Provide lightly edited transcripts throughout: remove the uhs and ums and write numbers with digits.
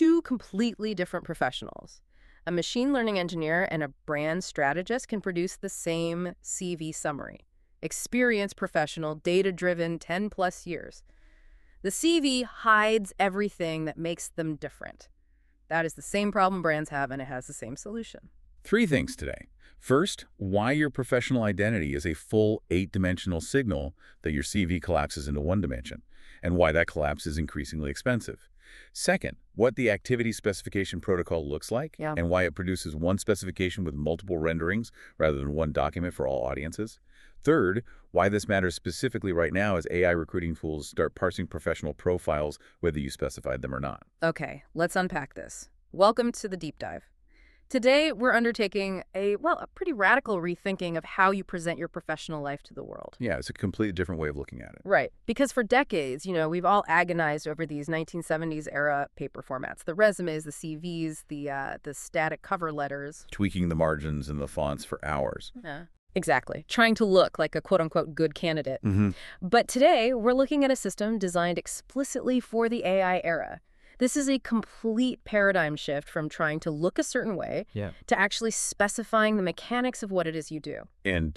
two completely different professionals. A machine learning engineer and a brand strategist can produce the same CV summary. Experienced professional, data-driven, 10-plus years. The CV hides everything that makes them different. That is the same problem brands have, and it has the same solution. Three things today. First, why your professional identity is a full 8-dimensional signal that your CV collapses into 1 dimension, and why that collapse is increasingly expensive. Second, what the activity specification protocol looks like, and why it produces one specification with multiple renderings rather than one document for all audiences. Third, why this matters specifically right now as AI recruiting tools start parsing professional profiles whether you specified them or not. Okay, let's unpack this. Welcome to the deep dive. Today, we're undertaking a pretty radical rethinking of how you present your professional life to the world. Yeah, it's a completely different way of looking at it. Right. Because for decades, we've all agonized over these 1970s era paper formats. The resumes, the CVs, the static cover letters. Tweaking the margins and the fonts for hours. Yeah. Exactly. Trying to look like a quote-unquote good candidate. Mm-hmm. But today, we're looking at a system designed explicitly for the AI era. This is a complete paradigm shift from trying to look a certain way to actually specifying the mechanics of what it is you do. And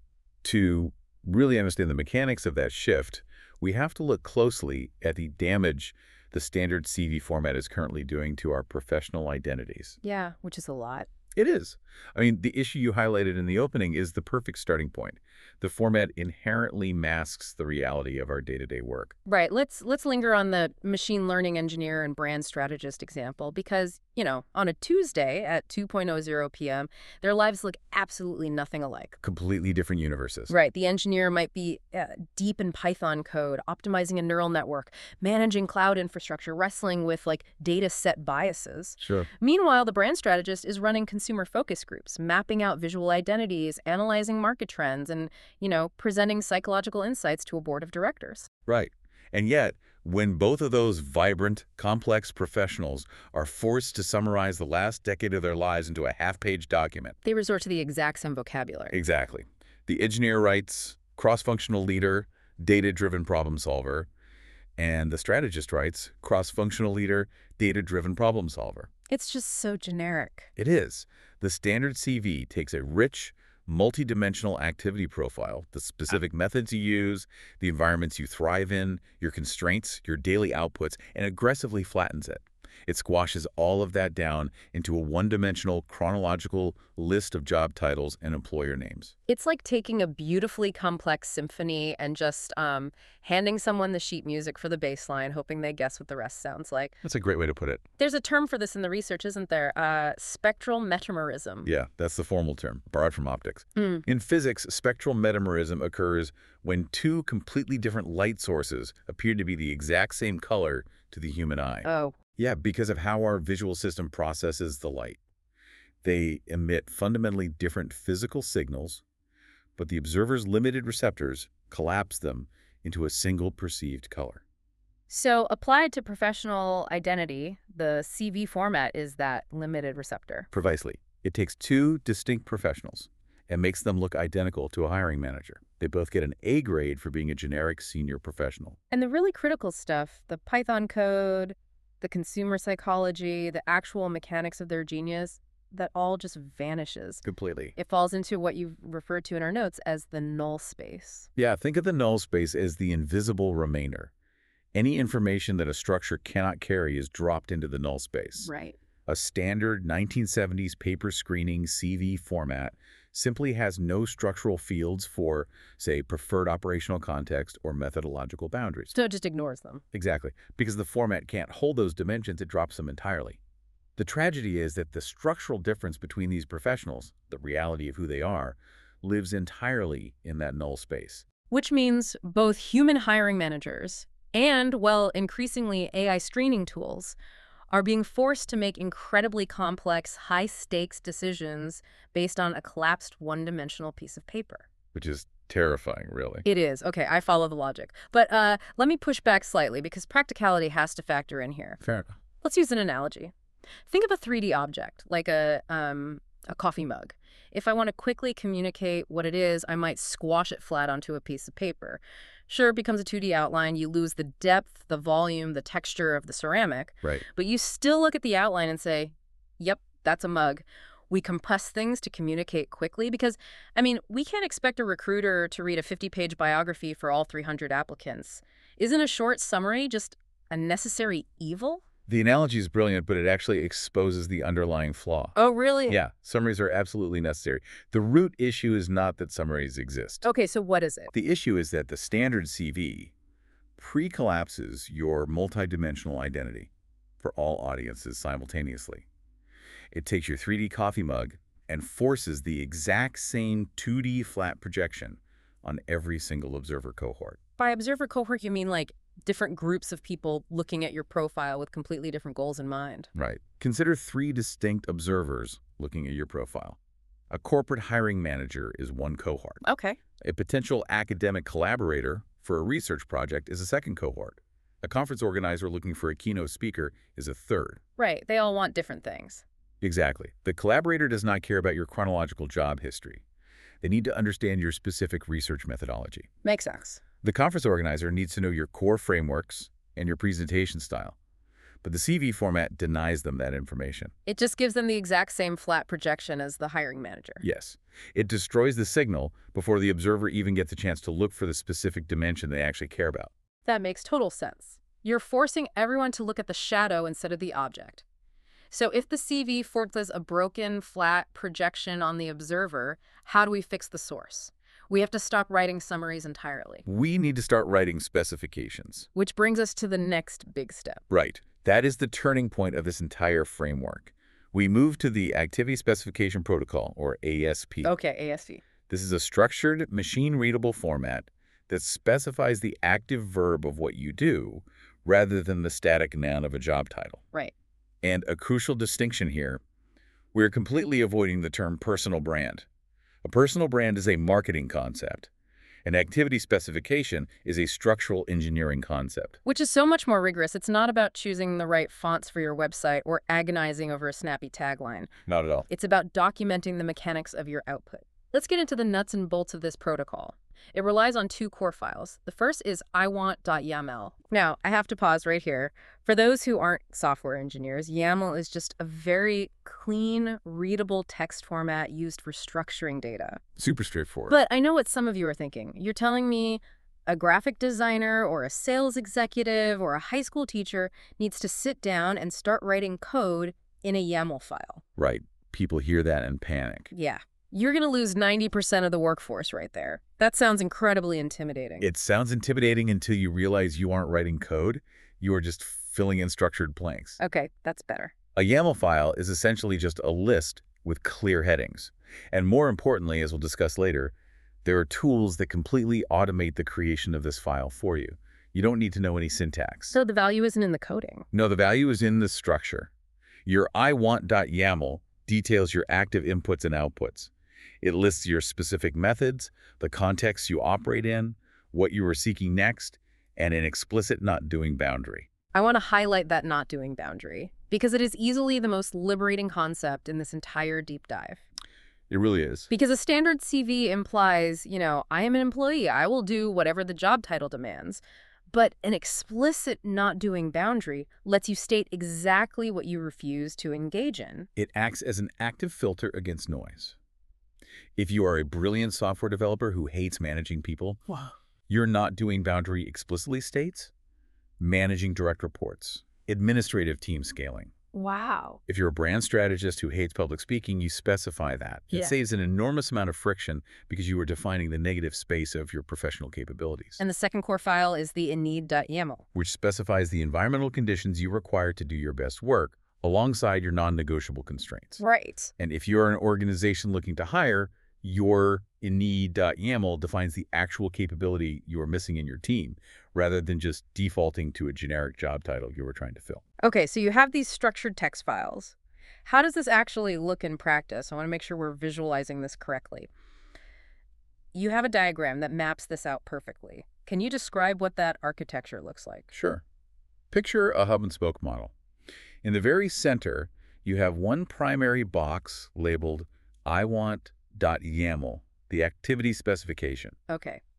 to really understand the mechanics of that shift, we have to look closely at the damage the standard CV format is currently doing to our professional identities. Yeah, which is a lot. It is. I mean, the issue you highlighted in the opening is the perfect starting point. The format inherently masks the reality of our day-to-day work. Right. Let's linger on the machine learning engineer and brand strategist example because, on a Tuesday at 2:00 p.m., their lives look absolutely nothing alike. Completely different universes. Right. The engineer might be deep in Python code, optimizing a neural network, managing cloud infrastructure, wrestling with data set biases. Sure. Meanwhile, the brand strategist is running consumer focus groups, mapping out visual identities, analyzing market trends, and, presenting psychological insights to a board of directors. Right. And yet, when both of those vibrant, complex professionals are forced to summarize the last decade of their lives into a half-page document, they resort to the exact same vocabulary. Exactly. The engineer writes cross-functional leader, data-driven problem solver, and the strategist writes cross-functional leader, data-driven problem solver. It's just so generic. It is. The standard CV takes a rich, multi-dimensional activity profile, the specific methods you use, the environments you thrive in, your constraints, your daily outputs, and aggressively flattens it. It squashes all of that down into a one-dimensional chronological list of job titles and employer names. It's like taking a beautifully complex symphony and just handing someone the sheet music for the bass line, hoping they guess what the rest sounds like. That's a great way to put it. There's a term for this in the research, isn't there? Spectral metamerism. Yeah, that's the formal term, borrowed from optics. In physics, spectral metamerism occurs when two completely different light sources appear to be the exact same color to the human eye. Oh. Yeah, because of how our visual system processes the light. They emit fundamentally different physical signals, but the observer's limited receptors collapse them into a single perceived color. So applied to professional identity, the CV format is that limited receptor. Precisely. It takes two distinct professionals and makes them look identical to a hiring manager. They both get an A grade for being a generic senior professional. And the really critical stuff, the Python code, the consumer psychology, the actual mechanics of their genius, that all just vanishes. Completely. It falls into what you've referred to in our notes as the null space. Yeah, think of the null space as the invisible remainder. Any information that a structure cannot carry is dropped into the null space. Right. A standard 1970s paper screening CV format simply has no structural fields for, say, preferred operational context or methodological boundaries. So it just ignores them. Exactly. Because the format can't hold those dimensions, it drops them entirely. The tragedy is that the structural difference between these professionals, the reality of who they are, lives entirely in that null space. Which means both human hiring managers and, increasingly AI screening tools are being forced to make incredibly complex, high-stakes decisions based on a collapsed one-dimensional piece of paper. Which is terrifying, really. It is. Okay, I follow the logic. But let me push back slightly because practicality has to factor in here. Fair enough. Let's use an analogy. Think of a 3D object, like a coffee mug. If I want to quickly communicate what it is, I might squash it flat onto a piece of paper. Sure, it becomes a 2D outline. You lose the depth, the volume, the texture of the ceramic, Right. but you still look at the outline and say, yep, that's a mug. We compress things to communicate quickly because, I mean, we can't expect a recruiter to read a 50-page biography for all 300 applicants. Isn't a short summary just a necessary evil? The analogy is brilliant, but it actually exposes the underlying flaw. Oh, really? Yeah, summaries are absolutely necessary. The root issue is not that summaries exist. Okay, so what is it? The issue is that the standard CV pre-collapses your multidimensional identity for all audiences simultaneously. It takes your 3D coffee mug and forces the exact same 2D flat projection on every single observer cohort. By observer cohort, you mean like different groups of people looking at your profile with completely different goals in mind. Right. Consider 3 distinct observers looking at your profile. A corporate hiring manager is one cohort. Okay. A potential academic collaborator for a research project is a second cohort. A conference organizer looking for a keynote speaker is a third. Right. They all want different things. Exactly. The collaborator does not care about your chronological job history. They need to understand your specific research methodology. Makes sense. The conference organizer needs to know your core frameworks and your presentation style, but the CV format denies them that information. It just gives them the exact same flat projection as the hiring manager. Yes, it destroys the signal before the observer even gets a chance to look for the specific dimension they actually care about. That makes total sense. You're forcing everyone to look at the shadow instead of the object. So if the CV forces a broken, flat projection on the observer, how do we fix the source? We have to stop writing summaries entirely. We need to start writing specifications. Which brings us to the next big step. Right. That is the turning point of this entire framework. We move to the Activity Specification Protocol, or ASP. Okay, ASP. This is a structured, machine-readable format that specifies the active verb of what you do rather than the static noun of a job title. Right. And a crucial distinction here, we're completely avoiding the term personal brand. A personal brand is a marketing concept. An activity specification is a structural engineering concept. Which is so much more rigorous. It's not about choosing the right fonts for your website or agonizing over a snappy tagline. Not at all. It's about documenting the mechanics of your output. Let's get into the nuts and bolts of this protocol. It relies on 2 core files. The first is iwant.yaml. Now, I have to pause right here. For those who aren't software engineers, YAML is just a very clean, readable text format used for structuring data. Super straightforward. But I know what some of you are thinking. You're telling me a graphic designer or a sales executive or a high school teacher needs to sit down and start writing code in a YAML file. Right. People hear that and panic. Yeah. You're going to lose 90% of the workforce right there. That sounds incredibly intimidating. It sounds intimidating until you realize you aren't writing code. You are just filling in structured blanks. Okay, that's better. A YAML file is essentially just a list with clear headings. And more importantly, as we'll discuss later, there are tools that completely automate the creation of this file for you. You don't need to know any syntax. So the value isn't in the coding. No, the value is in the structure. Your iwant.yaml details your active inputs and outputs. It lists your specific methods, the context you operate in, what you are seeking next, and an explicit not doing boundary. I want to highlight that not doing boundary because it is easily the most liberating concept in this entire deep dive. It really is. Because a standard CV implies, I am an employee. I will do whatever the job title demands. But an explicit not doing boundary lets you state exactly what you refuse to engage in. It acts as an active filter against noise. If you are a brilliant software developer who hates managing people, your not doing boundary explicitly states managing direct reports, administrative team scaling. Wow. If you're a brand strategist who hates public speaking, you specify that. It saves an enormous amount of friction because you are defining the negative space of your professional capabilities. And the second core file is the inneed.yaml, which specifies the environmental conditions you require to do your best work alongside your non-negotiable constraints. Right. And if you're an organization looking to hire, your inneed.yaml defines the actual capability you are missing in your team, rather than just defaulting to a generic job title you were trying to fill. Okay, so you have these structured text files. How does this actually look in practice? I want to make sure we're visualizing this correctly. You have a diagram that maps this out perfectly. Can you describe what that architecture looks like? Sure. Picture a hub and spoke model. In the very center, you have one primary box labeled iwant.yaml, the activity specification. Okay.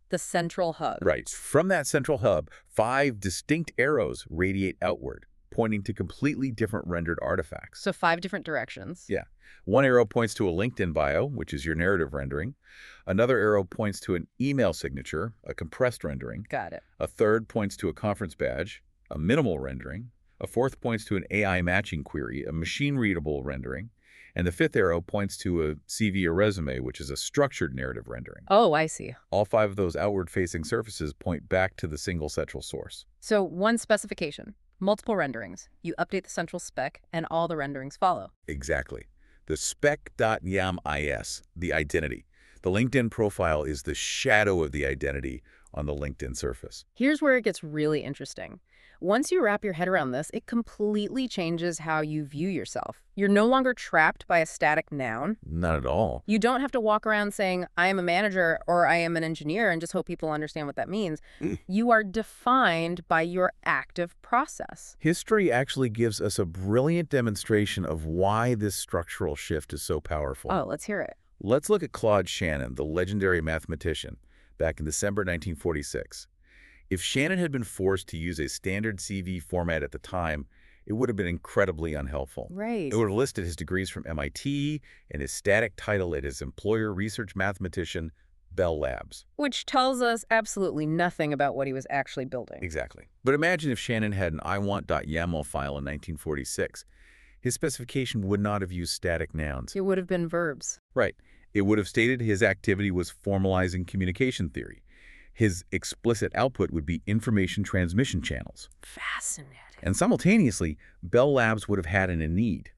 The central hub. Right. From that central hub, 5 distinct arrows radiate outward, pointing to completely different rendered artifacts. So 5 different directions. Yeah. One arrow points to a LinkedIn bio, which is your narrative rendering. Another arrow points to an email signature, a compressed rendering. Got it. A third points to a conference badge, a minimal rendering. A fourth points to an AI matching query, a machine-readable rendering. And the fifth arrow points to a CV or resume, which is a structured narrative rendering. Oh, I see. All 5 of those outward-facing surfaces point back to the single central source. So one specification, multiple renderings. You update the central spec, and all the renderings follow. Exactly. The spec.yam.is, the identity. The LinkedIn profile is the shadow of the identity on the LinkedIn surface. Here's where it gets really interesting. Once you wrap your head around this, it completely changes how you view yourself. You're no longer trapped by a static noun. Not at all. You don't have to walk around saying, I am a manager or I am an engineer and just hope people understand what that means. You are defined by your active process. History actually gives us a brilliant demonstration of why this structural shift is so powerful. Oh, let's hear it. Let's look at Claude Shannon, the legendary mathematician, back in December 1946. If Shannon had been forced to use a standard CV format at the time, it would have been incredibly unhelpful. Right. It would have listed his degrees from MIT and his static title at his employer, research mathematician, Bell Labs. Which tells us absolutely nothing about what he was actually building. Exactly. But imagine if Shannon had an iwant.yaml file in 1946. His specification would not have used static nouns. It would have been verbs. Right. It would have stated his activity was formalizing communication theory. His explicit output would be information transmission channels. Fascinating. And simultaneously, Bell Labs would have had an need.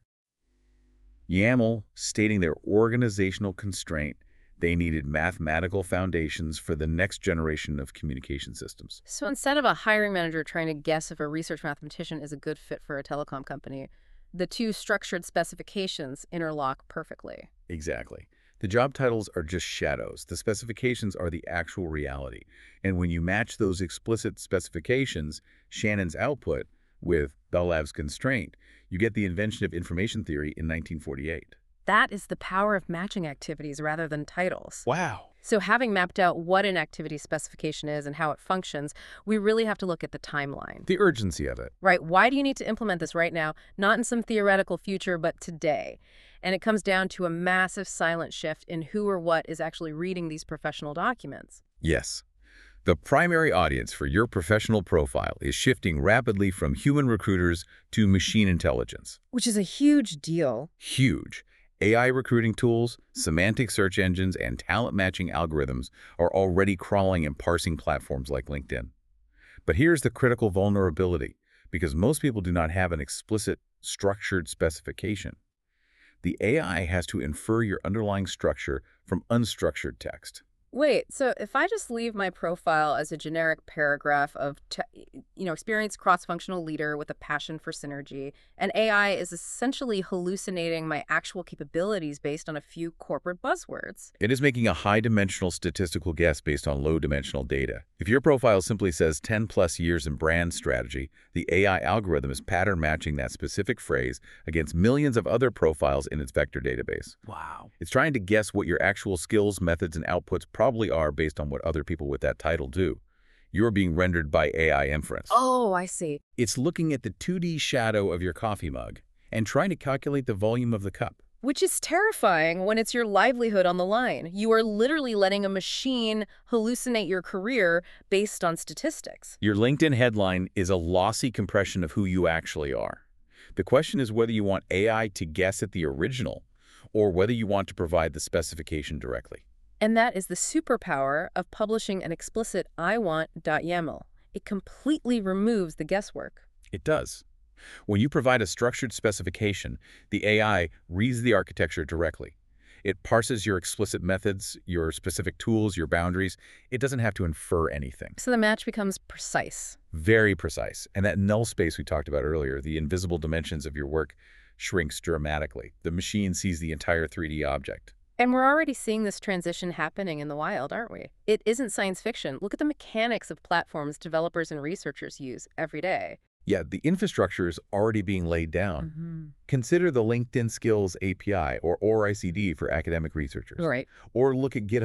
YAML stating their organizational constraint. They needed mathematical foundations for the next generation of communication systems. So instead of a hiring manager trying to guess if a research mathematician is a good fit for a telecom company, the two structured specifications interlock perfectly. Exactly. The job titles are just shadows. The specifications are the actual reality. And when you match those explicit specifications, Shannon's output, with Bell Labs' constraint, you get the invention of information theory in 1948. That is the power of matching activities rather than titles. Wow. So having mapped out what an activity specification is and how it functions, we really have to look at the timeline. The urgency of it. Right. Why do you need to implement this right now? Not in some theoretical future, but today. And it comes down to a massive silent shift in who or what is actually reading these professional documents. Yes. The primary audience for your professional profile is shifting rapidly from human recruiters to machine intelligence. Which is a huge deal. Huge. AI recruiting tools, semantic search engines, and talent matching algorithms are already crawling and parsing platforms like LinkedIn. But here's the critical vulnerability, because most people do not have an explicit, structured specification. The AI has to infer your underlying structure from unstructured text. Wait, so if I just leave my profile as a generic paragraph of, experienced cross-functional leader with a passion for synergy, and AI is essentially hallucinating my actual capabilities based on a few corporate buzzwords. It is making a high-dimensional statistical guess based on low-dimensional data. If your profile simply says 10+ years in brand strategy, the AI algorithm is pattern matching that specific phrase against millions of other profiles in its vector database. Wow. It's trying to guess what your actual skills, methods, and outputs probably are based on what other people with that title do. You're being rendered by AI inference. Oh, I see. It's looking at the 2D shadow of your coffee mug and trying to calculate the volume of the cup. Which is terrifying when it's your livelihood on the line. You are literally letting a machine hallucinate your career based on statistics. Your LinkedIn headline is a lossy compression of who you actually are. The question is whether you want AI to guess at the original or whether you want to provide the specification directly. And that is the superpower of publishing an explicit iwant.yaml. It completely removes the guesswork. It does. When you provide a structured specification, the AI reads the architecture directly. It parses your explicit methods, your specific tools, your boundaries. It doesn't have to infer anything. So the match becomes precise. Very precise. And that null space we talked about earlier, the invisible dimensions of your work, shrinks dramatically. The machine sees the entire 3D object. And we're already seeing this transition happening in the wild, aren't we? It isn't science fiction. Look at the mechanics of platforms developers and researchers use every day. Yeah, the infrastructure is already being laid down. Consider the LinkedIn Skills API or ORICD for academic researchers. Right. Or look at GitHub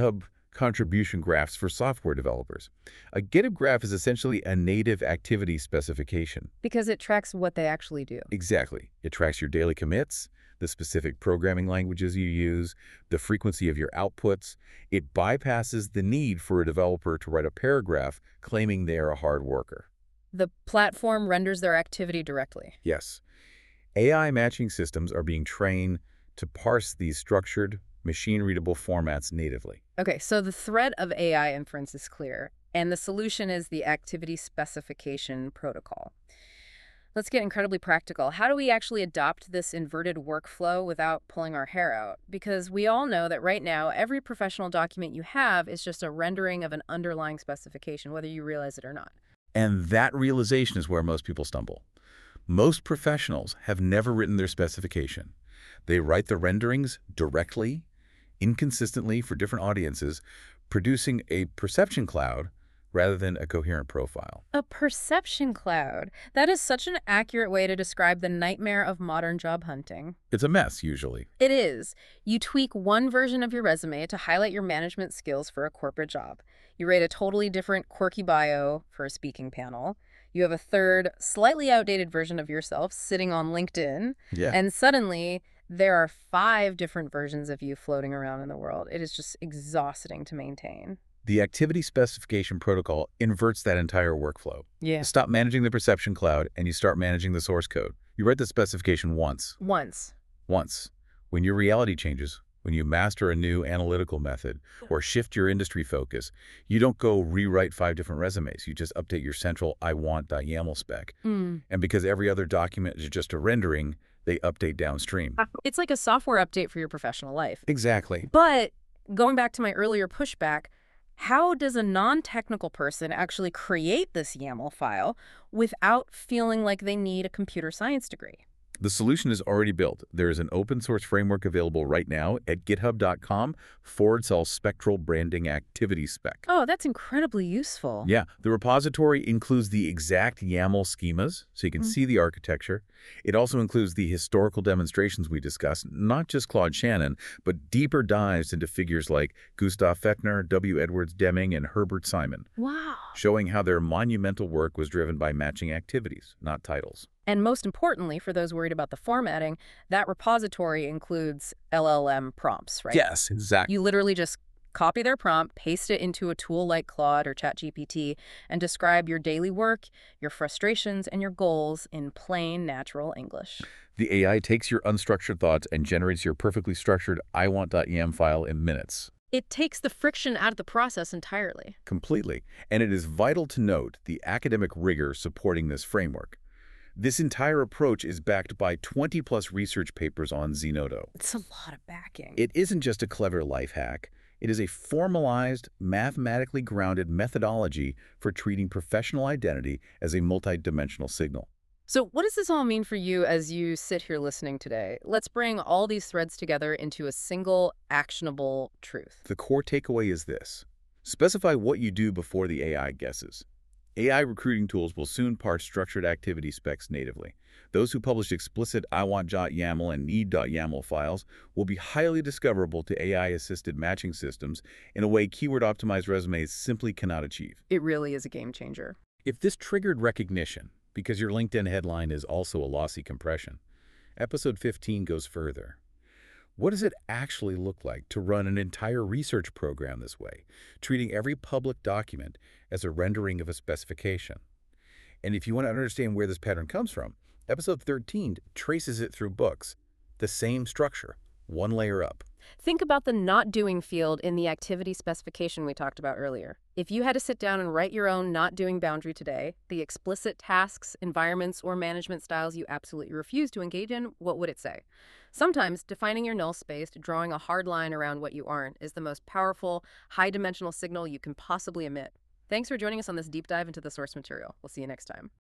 contribution graphs for software developers. A GitHub graph is essentially a native activity specification. Because it tracks what they actually do. Exactly. It tracks your daily commits, the specific programming languages you use, the frequency of your outputs. It bypasses the need for a developer to write a paragraph claiming they are a hard worker. The platform renders their activity directly. Yes. AI matching systems are being trained to parse these structured, machine-readable formats natively. Okay, so the threat of AI inference is clear, and the solution is the activity specification protocol. Let's get incredibly practical. How do we actually adopt this inverted workflow without pulling our hair out? Because we all know that right now, every professional document you have is just a rendering of an underlying specification, whether you realize it or not. And that realization is where most people stumble. Most professionals have never written their specification. They write the renderings directly, inconsistently for different audiences, producing a perception cloud rather than a coherent profile. A perception cloud. That is such an accurate way to describe the nightmare of modern job hunting. It's a mess, usually. It is. You tweak one version of your resume to highlight your management skills for a corporate job. You write a totally different quirky bio for a speaking panel. You have a third, slightly outdated version of yourself sitting on LinkedIn. Yeah. And suddenly, there are 5 different versions of you floating around in the world. It is just exhausting to maintain. The activity specification protocol inverts that entire workflow. Yeah. You stop managing the perception cloud and you start managing the source code. You write the specification once. Once. When your reality changes, when you master a new analytical method or shift your industry focus, you don't go rewrite 5 different resumes. You just update your central I want.yaml spec. And because every other document is just a rendering, they update downstream. It's like a software update for your professional life. Exactly. But going back to my earlier pushback, how does a non-technical person actually create this YAML file without feeling like they need a computer science degree? The solution is already built. There is an open source framework available right now at github.com/spectral branding activity spec. Oh, that's incredibly useful. Yeah, the repository includes the exact YAML schemas, so you can see the architecture. It also includes the historical demonstrations we discussed, not just Claude Shannon, but deeper dives into figures like Gustav Fechner, W. Edwards Deming, and Herbert Simon, Wow. showing how their monumental work was driven by matching activities, not titles. And most importantly, for those worried about the formatting, that repository includes LLM prompts, right? Yes, exactly. You literally just copy their prompt, paste it into a tool like Claude or ChatGPT, and describe your daily work, your frustrations, and your goals in plain, natural English. The AI takes your unstructured thoughts and generates your perfectly structured iwant.yam file in minutes. It takes the friction out of the process entirely. Completely. And it is vital to note the academic rigor supporting this framework. This entire approach is backed by 20-plus research papers on Zenodo. It's a lot of backing. It isn't just a clever life hack. It is a formalized, mathematically grounded methodology for treating professional identity as a multidimensional signal. So what does this all mean for you as you sit here listening today? Let's bring all these threads together into a single, actionable truth. The core takeaway is this. Specify what you do before the AI guesses. AI recruiting tools will soon parse structured activity specs natively. Those who publish explicit iwant.yaml and need.yaml files will be highly discoverable to AI-assisted matching systems in a way keyword-optimized resumes simply cannot achieve. It really is a game changer. If this triggered recognition, because your LinkedIn headline is also a lossy compression, Episode 15 goes further. What does it actually look like to run an entire research program this way, treating every public document as a rendering of a specification? And if you want to understand where this pattern comes from, Episode 13 traces it through books. The same structure, one layer up. Think about the not doing field in the activity specification we talked about earlier. If you had to sit down and write your own not doing boundary today, the explicit tasks, environments, or management styles you absolutely refuse to engage in, what would it say? Sometimes defining your null space, drawing a hard line around what you aren't, is the most powerful, high-dimensional signal you can possibly emit. Thanks for joining us on this deep dive into the source material. We'll see you next time.